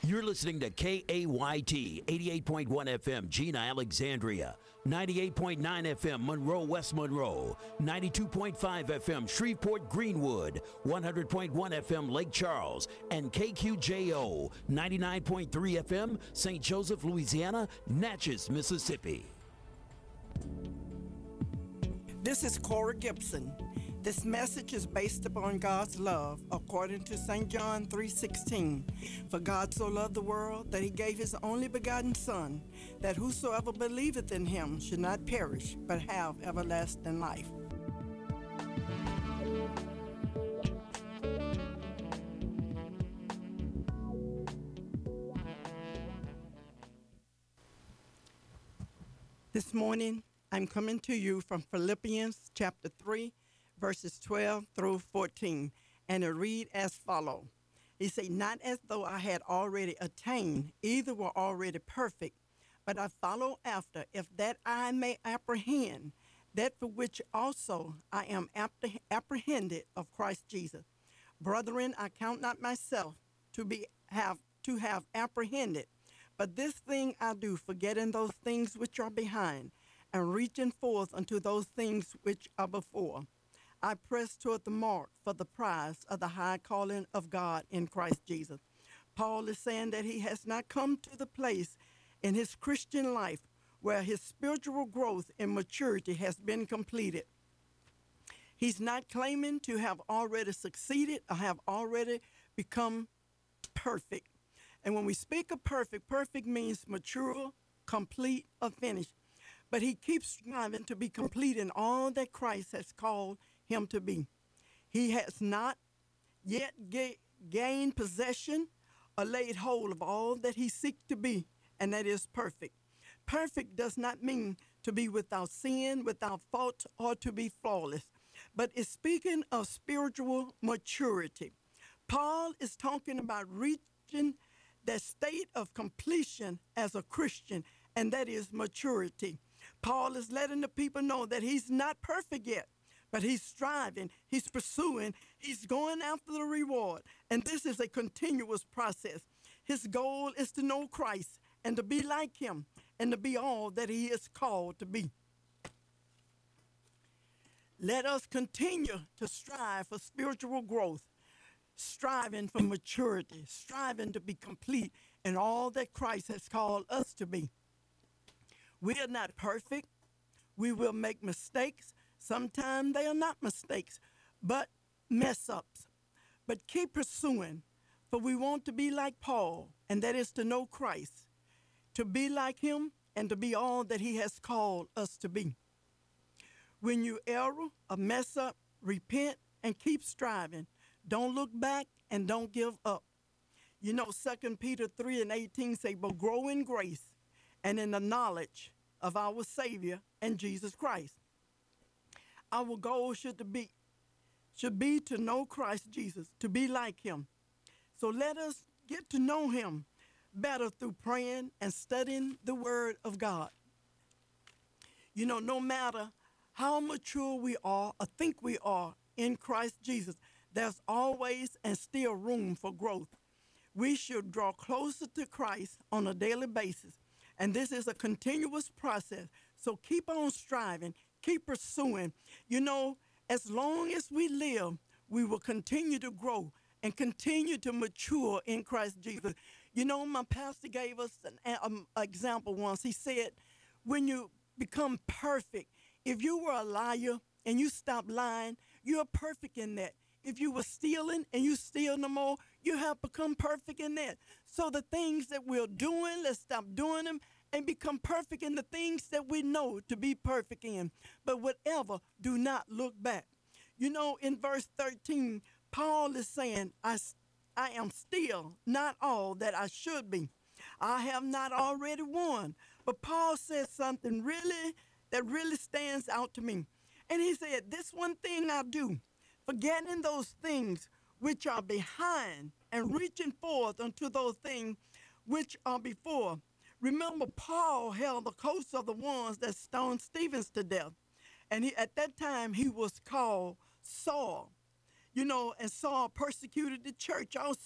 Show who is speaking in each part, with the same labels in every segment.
Speaker 1: You're listening to KAYT 88.1 FM, Gina, Alexandria, 98.9 FM, Monroe, West Monroe, 92.5 FM, Shreveport, Greenwood, 100.1 FM, Lake Charles, and KQJO 99.3 FM, St. Joseph, Louisiana, Natchez, Mississippi.
Speaker 2: This is Cora Gibson. This message is based upon God's love, according to St. John 3:16. For God so loved the world that he gave his only begotten Son, that whosoever believeth in him should not perish, but have everlasting life. This morning, I'm coming to you from Philippians chapter 3, verses 12 through 14, and it read as follow. He said, not as though I had already attained, either were already perfect, but I follow after, if that I may apprehend that for which also I am apprehended of Christ Jesus. Brethren, I count not myself to have apprehended, but this thing I do, forgetting those things which are behind, and reaching forth unto those things which are before. I press toward the mark for the prize of the high calling of God in Christ Jesus. Paul is saying that he has not come to the place in his Christian life where his spiritual growth and maturity has been completed. He's not claiming to have already succeeded or have already become perfect. And when we speak of perfect, perfect means mature, complete, or finished. But he keeps striving to be complete in all that Christ has called him to be. He has not yet gained possession or laid hold of all that he seeks to be, and that is perfect. Perfect does not mean to be without sin, without fault, or to be flawless, but it's speaking of spiritual maturity. Paul is talking about reaching that state of completion as a Christian, and that is maturity. Paul is letting the people know that he's not perfect yet, but he's striving, he's pursuing, he's going after the reward. And this is a continuous process. His goal is to know Christ and to be like him and to be all that he is called to be. Let us continue to strive for spiritual growth, striving for maturity, striving to be complete in all that Christ has called us to be. We are not perfect. We will make mistakes. Sometimes they are not mistakes, but mess ups. But keep pursuing, for we want to be like Paul, and that is to know Christ, to be like him, and to be all that he has called us to be. When you err or mess up, repent and keep striving. Don't look back and don't give up. You know, 2 Peter 3:18 say, but grow in grace and in the knowledge of our Savior and Jesus Christ. Our goal should be to know Christ Jesus, to be like him. So let us get to know him better through praying and studying the word of God. You know, no matter how mature we are or think we are in Christ Jesus, there's always and still room for growth. We should draw closer to Christ on a daily basis. And this is a continuous process. So keep on striving, keep pursuing. You know, as long as we live, we will continue to grow and continue to mature in Christ Jesus. You know, my pastor gave us an example once. He said, when you become perfect, if you were a liar and you stop lying, you're perfect in that. If you were stealing and you steal no more, you have become perfect in that. So the things that we're doing, let's stop doing them and become perfect in the things that we know to be perfect in. But whatever, do not look back. You know, in verse 13, Paul is saying, I am still not all that I should be. I have not already won. But Paul says something that really stands out to me. And he said, this one thing I do, forgetting those things which are behind and reaching forth unto those things which are before. Remember, Paul held the coats of the ones that stoned Stephen to death. And at that time, he was called Saul. You know, and Saul persecuted the church also.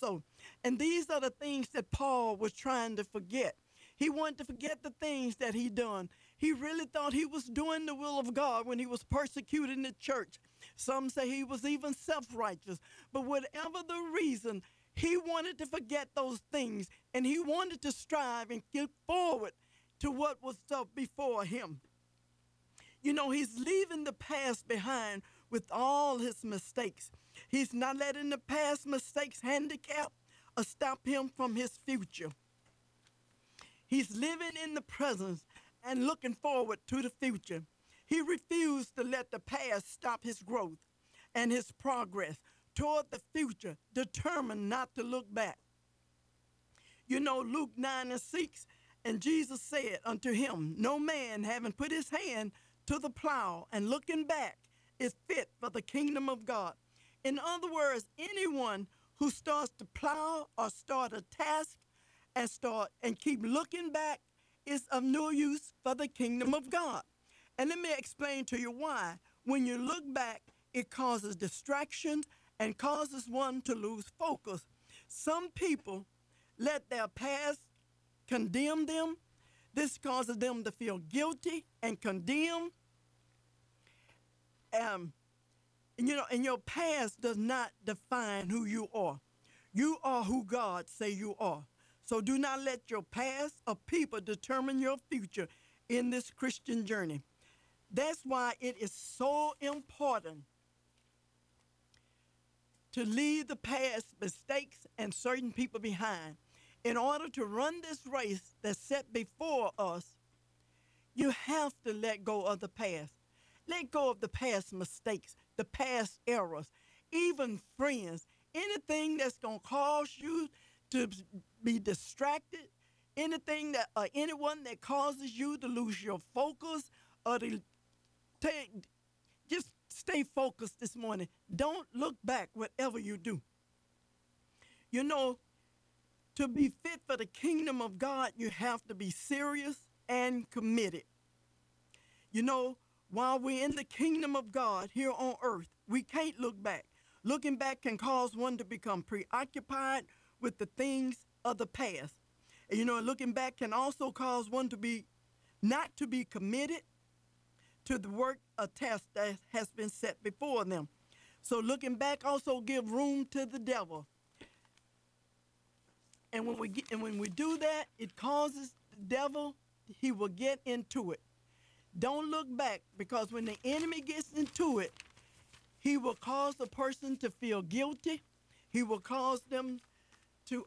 Speaker 2: And these are the things that Paul was trying to forget. He wanted to forget the things that he done. He really thought he was doing the will of God when he was persecuting the church. Some say he was even self-righteous. But whatever the reason, he wanted to forget those things, and he wanted to strive and get forward to what was up before him. You know, he's leaving the past behind with all his mistakes. He's not letting the past mistakes handicap or stop him from his future. He's living in the present and looking forward to the future. He refused to let the past stop his growth and his progress toward the future, determined not to look back. You know, Luke 9:6, and Jesus said unto him, no man having put his hand to the plow and looking back is fit for the kingdom of God. In other words, anyone who starts to plow or start a task and keep looking back is of no use for the kingdom of God. And let me explain to you why. When you look back, it causes distractions and causes one to lose focus. Some people let their past condemn them. This causes them to feel guilty and condemned. And your past does not define who you are. You are who God say you are. So do not let your past or people determine your future in this Christian journey. That's why it is so important to leave the past mistakes and certain people behind. In order to run this race that's set before us, you have to let go of the past. Let go of the past mistakes, the past errors, even friends, anything that's going to cause you to be distracted, anything that anyone that causes you to lose your focus or to just stay focused this morning. Don't look back whatever you do. You know, to be fit for the kingdom of God, you have to be serious and committed. You know, while we're in the kingdom of God here on earth, we can't look back. Looking back can cause one to become preoccupied with the things of the past. And, you know, looking back can also cause one to be not to be committed to the work or task that has been set before them. So looking back also give room to the devil. And when we do that, it causes the devil, he will get into it. Don't look back, because when the enemy gets into it, he will cause the person to feel guilty. He will cause them to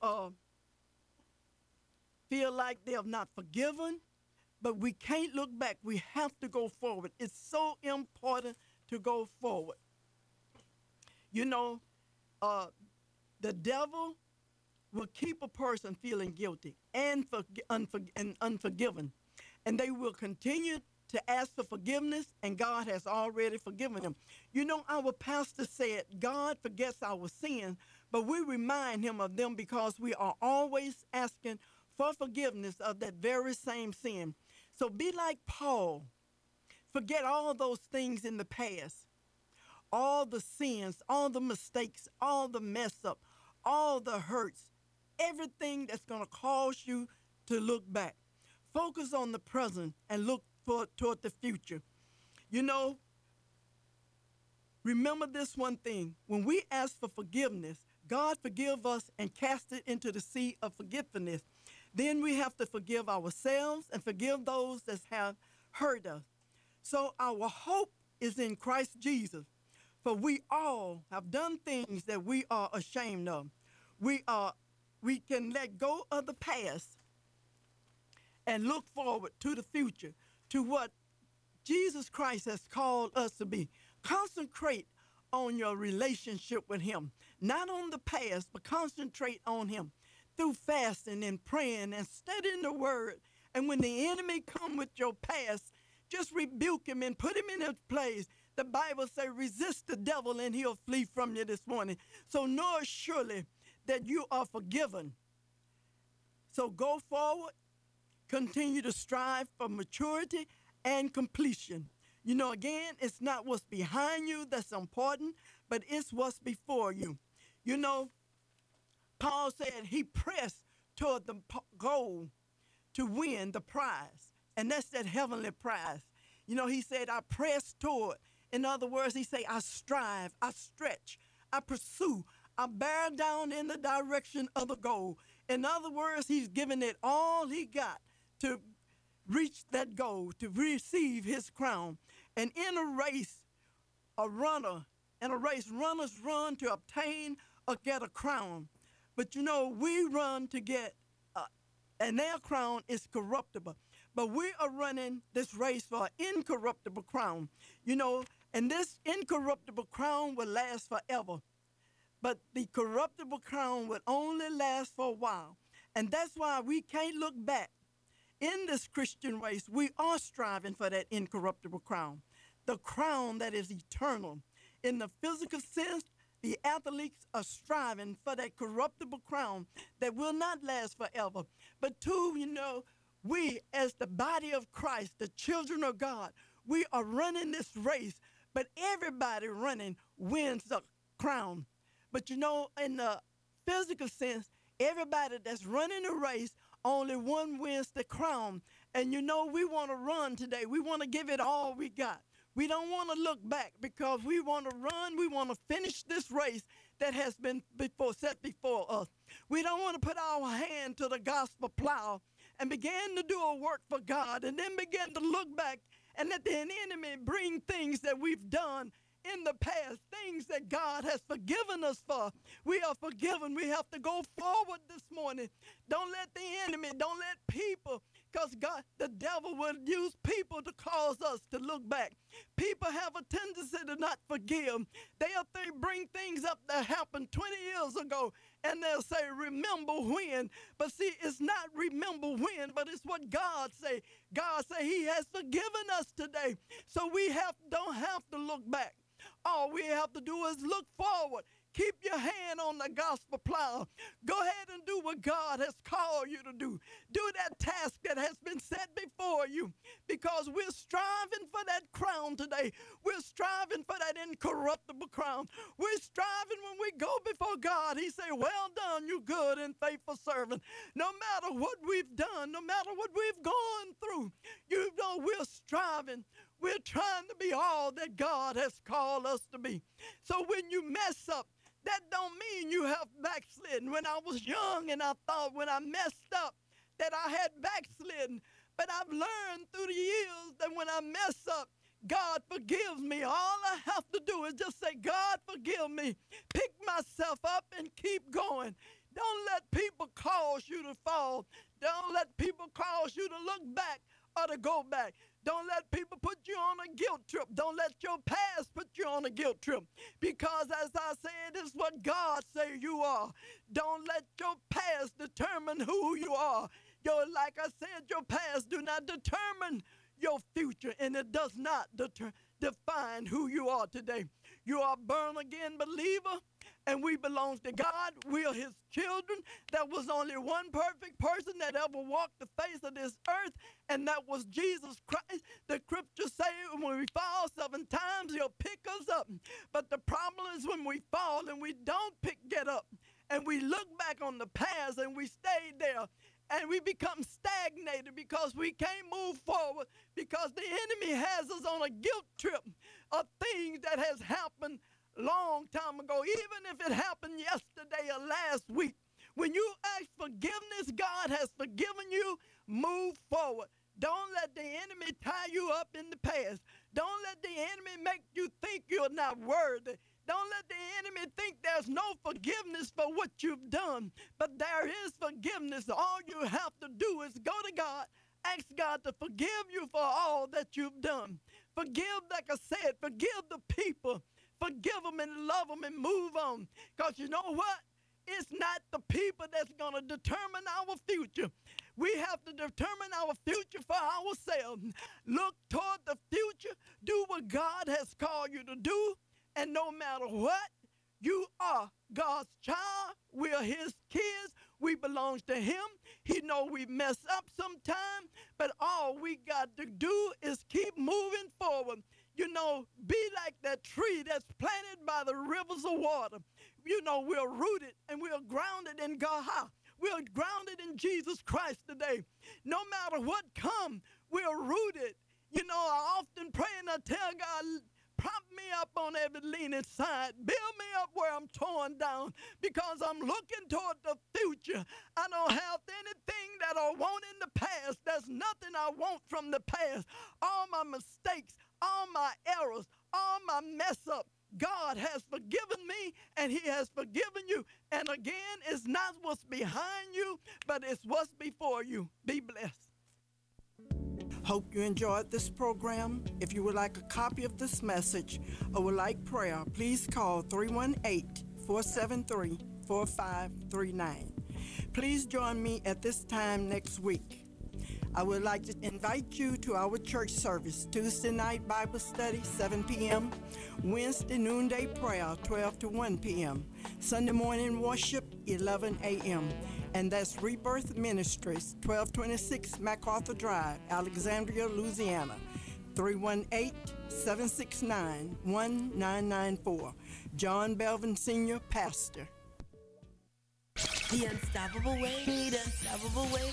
Speaker 2: feel like they are not forgiven. But we can't look back. We have to go forward. It's so important to go forward. You know, the devil will keep a person feeling guilty and unforgiven. And they will continue to ask for forgiveness, and God has already forgiven them. You know, our pastor said, God forgets our sins, but we remind him of them because we are always asking for forgiveness of that very same sin. So be like Paul. Forget all those things in the past, all the sins, all the mistakes, all the mess up, all the hurts, everything that's going to cause you to look back. Focus on the present and look toward the future. You know, remember this one thing. When we ask for forgiveness, God forgive us and cast it into the sea of forgiveness. Then we have to forgive ourselves and forgive those that have hurt us. So our hope is in Christ Jesus. For we all have done things that we are ashamed of. We can let go of the past and look forward to the future, to what Jesus Christ has called us to be. Concentrate on your relationship with him, not on the past, but concentrate on him through fasting and praying and studying the word. And when the enemy come with your past, just rebuke him and put him in his place. The Bible says, resist the devil and he'll flee from you this morning. So know surely that you are forgiven. So go forward, continue to strive for maturity and completion. You know, again, it's not what's behind you that's important, but it's what's before you. You know, Paul said he pressed toward the goal to win the prize. And that's that heavenly prize. You know, he said, I press toward. In other words, he said, I strive, I stretch, I pursue, I bear down in the direction of the goal. In other words, he's giving it all he got to reach that goal, to receive his crown. And in a race, runners run to obtain or get a crown. But you know, we run to get, and their crown is corruptible. But we are running this race for an incorruptible crown. You know, and this incorruptible crown will last forever. But the corruptible crown will only last for a while. And that's why we can't look back. In this Christian race, we are striving for that incorruptible crown, the crown that is eternal. In the physical sense, the athletes are striving for that corruptible crown that will not last forever. But two, you know, we as the body of Christ, the children of God, we are running this race, but everybody running wins the crown. But you know, in the physical sense, everybody that's running a race, only one wins the crown. And you know, we want to run today. We want to give it all we got. We don't want to look back because we want to run. We want to finish this race that has been set before us. We don't want to put our hand to the gospel plow and begin to do a work for God and then begin to look back and let the enemy bring things that we've done in the past, things that God has forgiven us for. We are forgiven. We have to go forward this morning. Don't let the enemy, don't let people, because God, the devil will use people to cause us to look back. People have a tendency to not forgive. They'll bring things up that happened 20 years ago, and they'll say, remember when. But see, it's not remember when, but it's what God say. God say he has forgiven us today. So we don't have to look back. All we have to do is look forward. Keep your hand on the gospel plow. Go ahead and do what God has called you to do. Do that task that has been set before you, because we're striving for that crown today. We're striving for that incorruptible crown. We're striving when we go before God. He say, well done, you good and faithful servant. No matter what we've done, no matter what we've gone through, you know we're striving. We're trying to be all that God has called us to be. So when you mess up, that don't mean you have backslidden. When I was young and I thought when I messed up that I had backslidden. But I've learned through the years that when I mess up, God forgives me. All I have to do is just say, God, forgive me. Pick myself up and keep going. Don't let people cause you to fall. Don't let people cause you to look back or to go back. Don't let people put you on a guilt trip. Don't let your past put you on a guilt trip. Because as I said, it's what God say you are. Don't let your past determine who you are. Like I said, your past do not determine your future, and it does not define who you are today. You are a born again believer, and we belong to God. We are his children. There was only one perfect person that ever walked the face of this earth, and that was Jesus Christ. The scriptures say when we fall 7 times, he'll pick us up. But the problem is when we fall and we don't get up, and we look back on the past and we stay there, and we become stagnated because we can't move forward, because the enemy has us on a guilt trip of things that has happened long time ago, even if it happened yesterday or last week. When you ask forgiveness, God has forgiven you. Move forward. Don't let the enemy tie you up in the past. Don't let the enemy make you think you're not worthy. Don't let the enemy think there's no forgiveness for what you've done. But there is forgiveness. All you have to do is go to God, ask God to forgive you for all that you've done. Forgive, like I said, forgive the people. Forgive them and love them and move on. Because you know what? It's not the people that's going to determine our future. We have to determine our future for ourselves. Look toward the future. Do what God has called you to do. And no matter what, you are God's child. We are his kids. We belong to him. He know we mess up sometime, but all we got to do is keep moving forward. You know, be like that tree that's planted by the rivers of water. we're rooted and we're grounded in God. We're grounded in Jesus Christ today. No matter what comes, we're rooted. I often pray and I tell God, prop me up on every leaning side. Build me up where I'm torn down because I'm looking toward the future. I don't have anything that I want in the past. There's nothing I want from the past. All my mistakes, all my errors, all my mess up, God has forgiven me and he has forgiven you. And again, it's not what's behind you, but it's what's before you. Be blessed. Hope you enjoyed this program. If you would like a copy of this message or would like prayer, please call 318-473-4539. Please join me at this time next week. I would like to invite you to our church service, Tuesday night Bible study, 7 p.m., Wednesday noonday prayer, 12 to 1 p.m., Sunday morning worship, 11 a.m., and that's Rebirth Ministries, 1226 MacArthur Drive, Alexandria, Louisiana, 318-769-1994. John Belvin Sr., Pastor.
Speaker 3: The unstoppable way. The unstoppable way.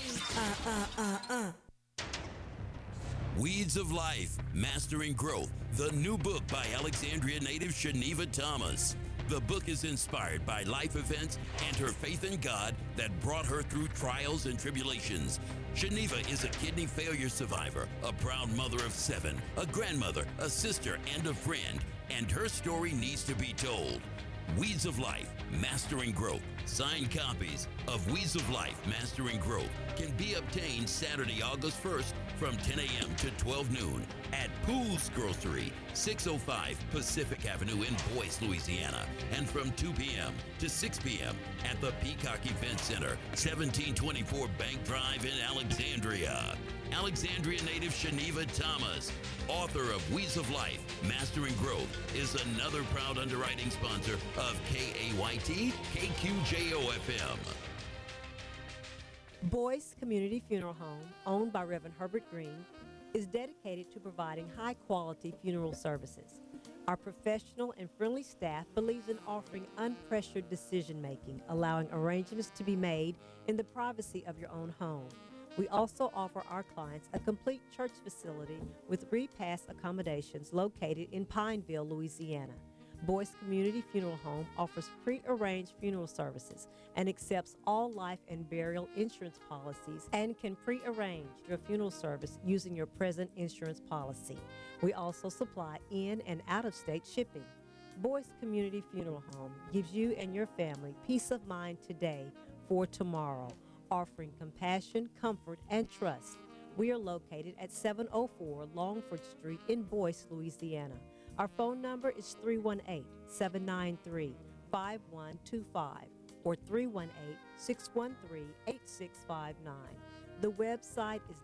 Speaker 1: Weeds of Life, Mastering Growth, the new book by Alexandria native Shaniva Thomas. The book is inspired by life events and her faith in God that brought her through trials and tribulations. Shaniva is a kidney failure survivor, a proud mother of 7, a grandmother, a sister, and a friend, and her story needs to be told. Weeds of Life, Mastering Growth. Signed copies of Weeds of Life, Mastering Growth can be obtained Saturday, August 1st from 10 a.m. to 12 noon at Pools Grocery, 605 Pacific Avenue in Boyce, Louisiana, and from 2 p.m. to 6 p.m. at the Peacock Event Center, 1724 Bank Drive in Alexandria. Alexandria native Shaniva Thomas, author of Weeds of Life, Mastering Growth, is another proud underwriting sponsor of KAYT KQJO-FM.
Speaker 4: Boyce Community Funeral Home, owned by Reverend Herbert Green, is dedicated to providing high-quality funeral services. Our professional and friendly staff believes in offering unpressured decision-making, allowing arrangements to be made in the privacy of your own home. We also offer our clients a complete church facility with repass accommodations located in Pineville, Louisiana. Boyce Community Funeral Home offers pre-arranged funeral services and accepts all life and burial insurance policies and can pre-arrange your funeral service using your present insurance policy. We also supply in- and out-of-state shipping. Boyce Community Funeral Home gives you and your family peace of mind today for tomorrow, offering compassion, comfort, and trust. We are located at 704 Longford Street in Boyce, Louisiana. Our phone number is 318-793-5125 or 318-613-8659. The website is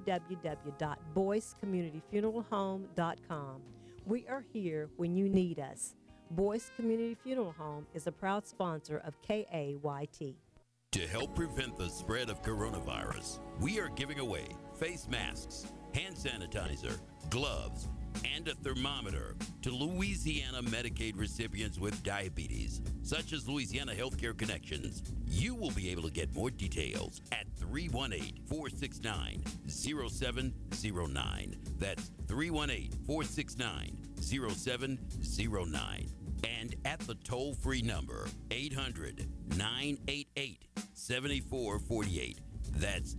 Speaker 4: www.boycecommunityfuneralhome.com. We are here when you need us. Boyce Community Funeral Home is a proud sponsor of KAYT.
Speaker 1: To help prevent the spread of coronavirus, we are giving away face masks, hand sanitizer, gloves, and a thermometer to Louisiana Medicaid recipients with diabetes, such as Louisiana Healthcare Connections. You will be able to get more details at 318-469-0709. That's 318-469-0709. And at the toll-free number, 800-988-7448. That's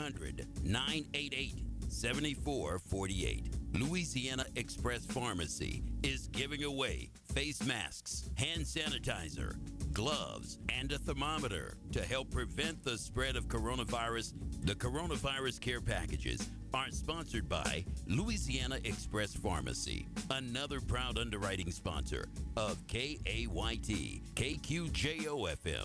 Speaker 1: 800-988-7448. Louisiana Express Pharmacy is giving away face masks, hand sanitizer, gloves, and a thermometer to help prevent the spread of coronavirus. The coronavirus care packages are sponsored by Louisiana Express Pharmacy, another proud underwriting sponsor of KAYT KQJO-FM.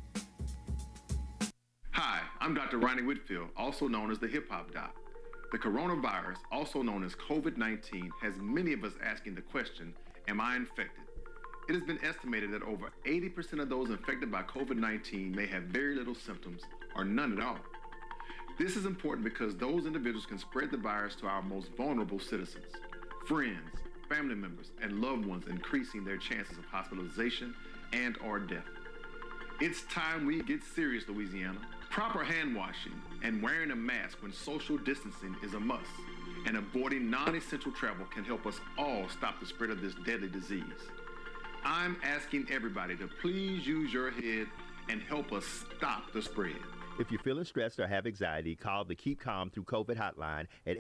Speaker 5: Hi, I'm Dr. Ronnie Whitfield, also known as the Hip Hop Doc. The coronavirus, also known as COVID-19, has many of us asking the question, am I infected? It has been estimated that over 80% of those infected by COVID-19 may have very little symptoms or none at all. This is important because those individuals can spread the virus to our most vulnerable citizens, friends, family members, and loved ones, increasing their chances of hospitalization and or death. It's time we get serious, Louisiana. Proper hand washing and wearing a mask when social distancing is a must, and avoiding non-essential travel can help us all stop the spread of this deadly disease. I'm asking everybody to please use your head and help us stop the spread.
Speaker 6: If you're feeling stressed or have anxiety, call the Keep Calm Through COVID hotline at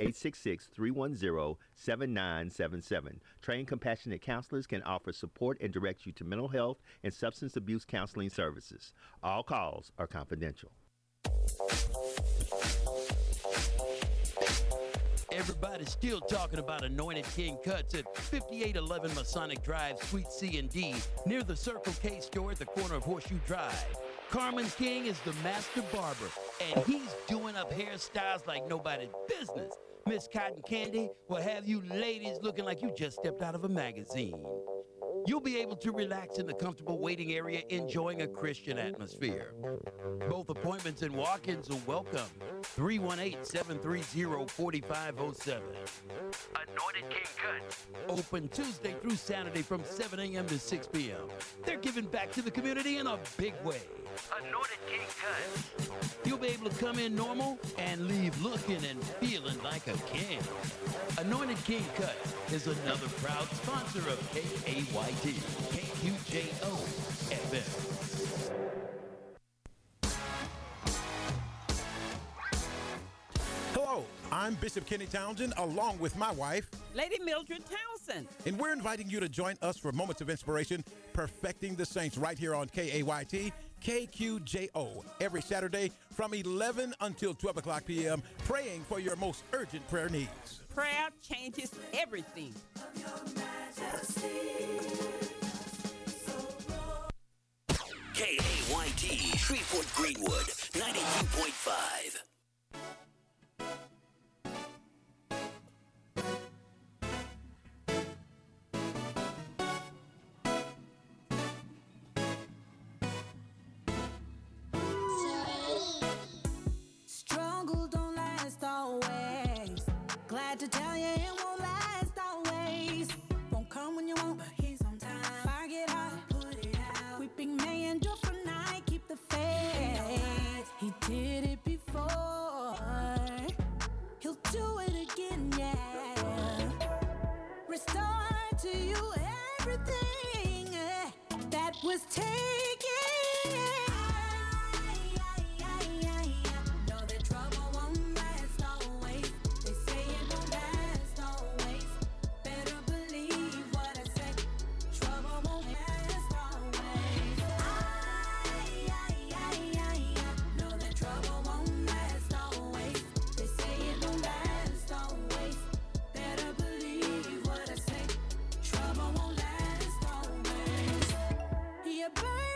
Speaker 6: 866-310-7977. Trained compassionate counselors can offer support and direct you to mental health and substance abuse counseling services. All calls are confidential.
Speaker 1: Everybody's still talking about Anointed King Cuts at 5811 Masonic Drive, Suite C and D, near the Circle K store at the corner of Horseshoe Drive. Carmen King is the master barber, and he's doing up hairstyles like nobody's business. Miss Cotton Candy will have you ladies looking like you just stepped out of a magazine. You'll be able to relax in the comfortable waiting area, enjoying a Christian atmosphere. Both appointments and walk-ins are welcome. 318-730-4507. Anointed King Cuts. Open Tuesday through Saturday from 7 a.m. to 6 p.m. They're giving back to the community in a big way. Anointed King Cuts. You'll be able to come in normal and leave looking and feeling like a king. Anointed King Cuts is another proud sponsor of KAYT, KQJO FM.
Speaker 7: Hello, I'm Bishop Kenny Townsend, along with my wife,
Speaker 8: Lady Mildred Townsend.
Speaker 7: and we're inviting you to join us for Moments of Inspiration, Perfecting the Saints, right here on KAYT, KQJO, every Saturday from 11 until 12 o'clock p.m., praying for your most urgent prayer needs.
Speaker 8: Prayer changes everything.
Speaker 1: KAYT, Shreveport Greenwood, 92.5.
Speaker 9: Struggle don't last always. Glad to tell you it won't last always. Won't come when you want, but he's on time. Fire it out, put it out. Weeping may endure for night, keep the faith. He did it before. He'll do it again, yeah. Restore to you everything that was taken. Know that trouble won't last always. They say it won't last always. Better believe what I say. Trouble won't last always. Know that trouble won't last always. They say it won't last always. Better believe what I say. Trouble won't last always. Your burden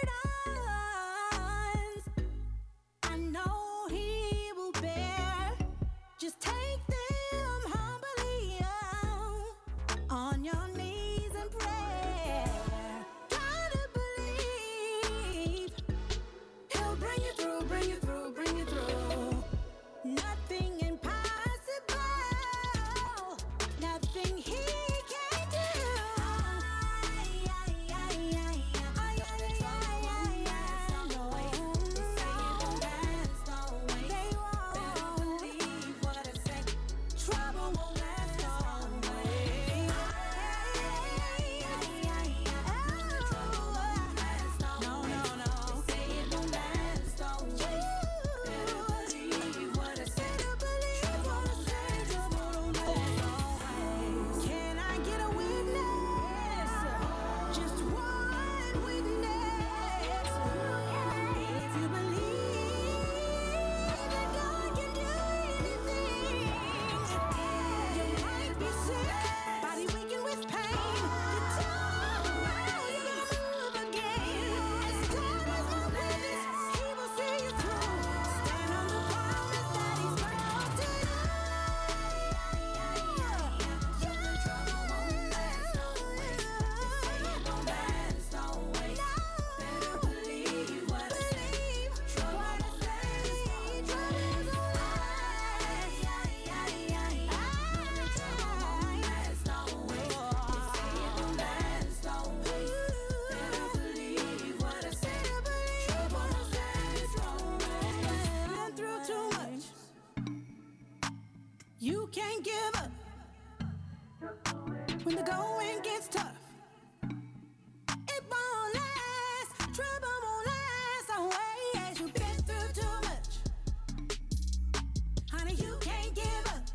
Speaker 9: you can't give up. When the going gets tough, it won't last. Trouble won't last always. You've been through too much. Honey, you can't give up.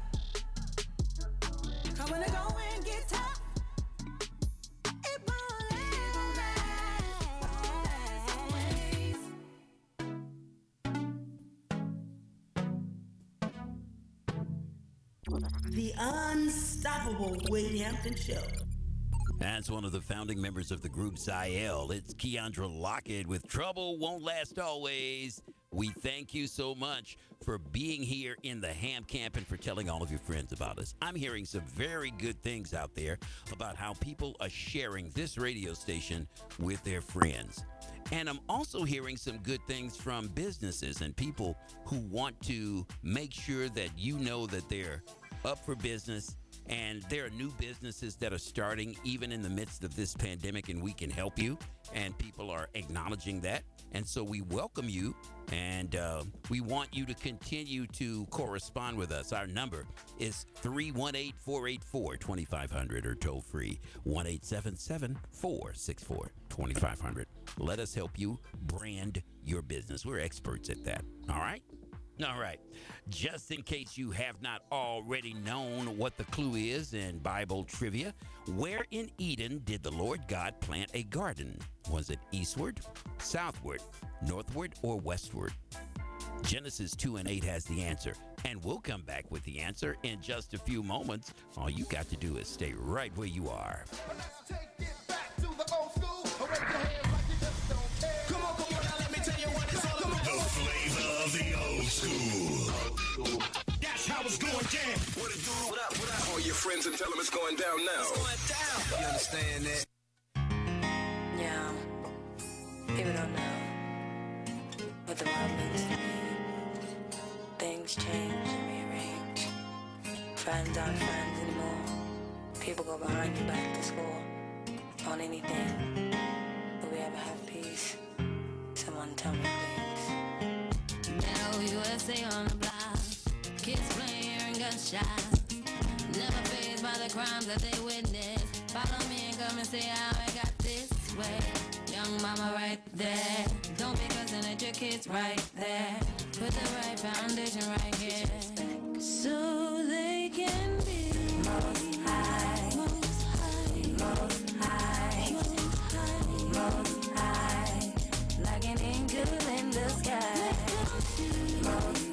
Speaker 9: Cause when the going gets tough, it won't last always.
Speaker 3: The Unstoppable Wade Hampton Show.
Speaker 1: As one of the founding members of the group Ziel, it's Keandra Lockett with Trouble Won't Last Always. We thank you so much for being here in the Ham Camp and for telling all of your friends about us. I'm hearing some very good things out there about how people are sharing this radio station with their friends. And I'm also hearing some good things from businesses and people who want to make sure that you know that they're up for business. And there are new businesses that are starting even in the midst of this pandemic, and we can help you. And people are acknowledging that. And so we welcome you, and we want you to continue to correspond with us. Our number is 318-484-2500 or toll free 1-877-464-2500. Let us help you brand your business. We're experts at that. All right? All right. Just in case you have not already known what the clue is in Bible trivia, where in Eden did the Lord God plant a garden? Was it eastward, southward, northward, or westward? Genesis 2:8 has the answer, and we'll come back with the answer in just a few moments. All you got to do is stay right where you are.
Speaker 10: That's how it's going down. What it do? What up? Call your friends and tell them it's going down now. It's going down. You understand that?
Speaker 11: Yeah. People don't know what the world means to me. Things change and rearrange. Friends aren't friends anymore. People go behind your back to school on anything. Will we ever have peace? Someone tell me, please.
Speaker 12: USA on the block, kids playing hearing gunshots, never fazed by the crimes that they witness. Follow me and come and see how I got this way. Young mama right there, don't be cussing at your kids right there. Put the right foundation right here, so they can be most high, most high, most high, most high, like an angel in the sky. Most